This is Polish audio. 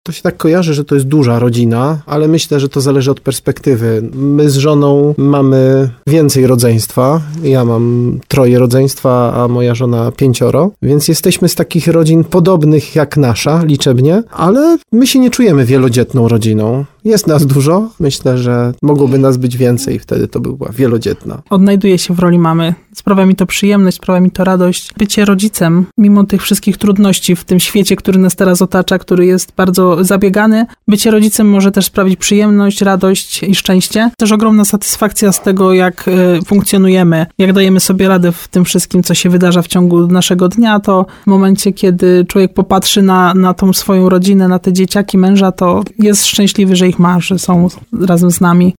To się tak kojarzy, że to jest duża rodzina, ale myślę, że to zależy od perspektywy. My z żoną mamy więcej rodzeństwa. Ja mam 3 rodzeństwa, a moja żona 5, więc jesteśmy z takich rodzin podobnych jak nasza, liczebnie, ale my się nie czujemy wielodzietną rodziną. Jest nas dużo. Myślę, że mogłoby nas być więcej. Wtedy to by była wielodzietna. Odnajduję się w roli mamy. Sprawia mi to przyjemność, sprawia mi to radość. Bycie rodzicem, mimo tych wszystkich trudności w tym świecie, który nas teraz otacza, który jest bardzo zabiegany, bycie rodzicem może też sprawić przyjemność, radość i szczęście. Też ogromna satysfakcja z tego, jak funkcjonujemy, jak dajemy sobie radę w tym wszystkim, co się wydarza w ciągu naszego dnia, to w momencie, kiedy człowiek popatrzy na tą swoją rodzinę, na te dzieciaki, męża, to jest szczęśliwy, że ich ma, że są razem z nami.